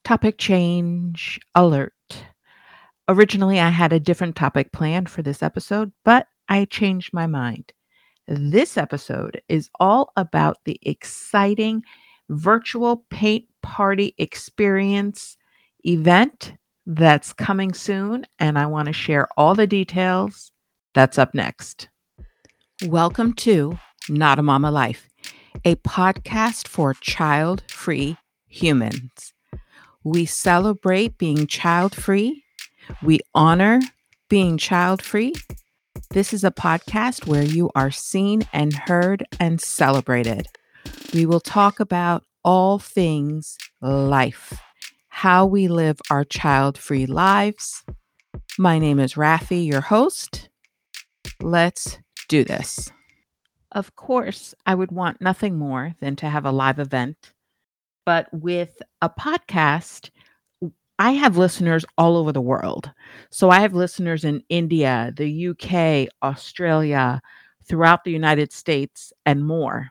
Topic change alert. Originally, I had a different topic planned for this episode, but I changed my mind. This episode is all about the exciting virtual paint party experience event that's coming soon, and I want to share all the details. That's up next. Welcome to Not a Mama Life, a podcast for child free humans. We celebrate being child free. We honor being child free. This is a podcast where you are seen and heard and celebrated. We will talk about all things life, how we live our child free lives. My name is Rafi, your host. Let's do this. Of course, I would want nothing more than to have a live event, but with a podcast, I have listeners all over the world. So I have listeners in India, the UK, Australia, throughout the United States, and more.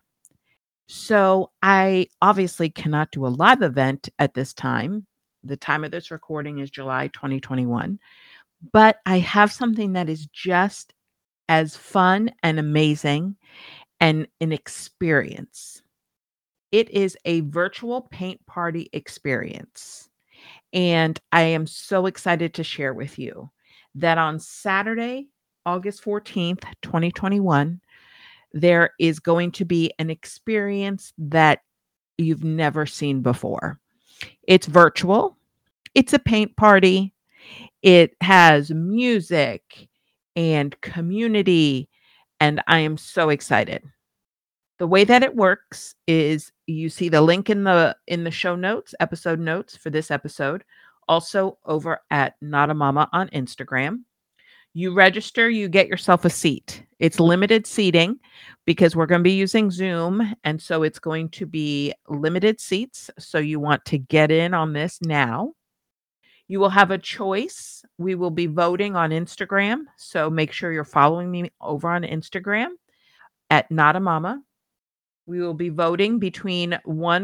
So I obviously cannot do a live event at this time. The time of this recording is July 2021. But I have something that is just as fun and amazing and an experience. It is a virtual paint party experience. And I am so excited to share with you that on Saturday, August 14th, 2021, there is going to be an experience that you've never seen before. It's virtual, it's a paint party, it has music and community, and I am so excited. The way that it works is you see the link in the show notes, episode notes for this episode, also over at Not a Mama on Instagram. You register, you get yourself a seat. It's limited seating because we're going to be using Zoom, and so it's going to be limited seats. So you want to get in on this now. You will have a choice. We will be voting on Instagram, so make sure you're following me over on Instagram at Not a Mama. We will be voting between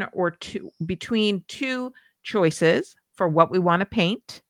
two choices for what we want to paint.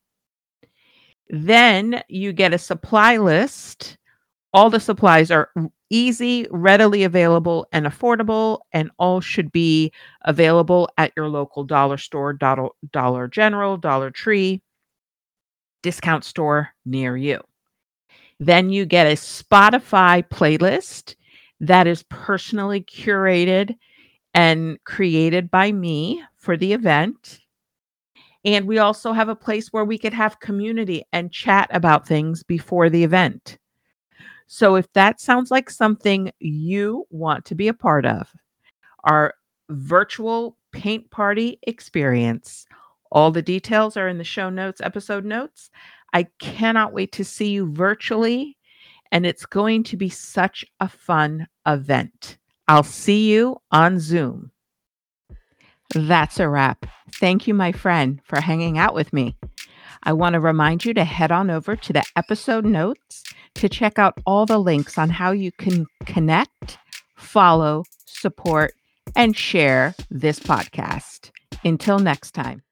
Then you get a supply list. All the supplies are easy, readily available, and affordable, and all should be available at your local dollar store, Dollar General, Dollar Tree, discount store near you. Then you get a Spotify playlist that is personally curated and created by me for the event. And we also have a place where we could have community and chat about things before the event. So if that sounds like something you want to be a part of, our virtual paint party experience, all the details are in the show notes, episode notes. I cannot wait to see you virtually, and it's going to be such a fun event. I'll see you on Zoom. That's a wrap. Thank you, my friend, for hanging out with me. I want to remind you to head on over to the episode notes to check out all the links on how you can connect, follow, support, and share this podcast. Until next time.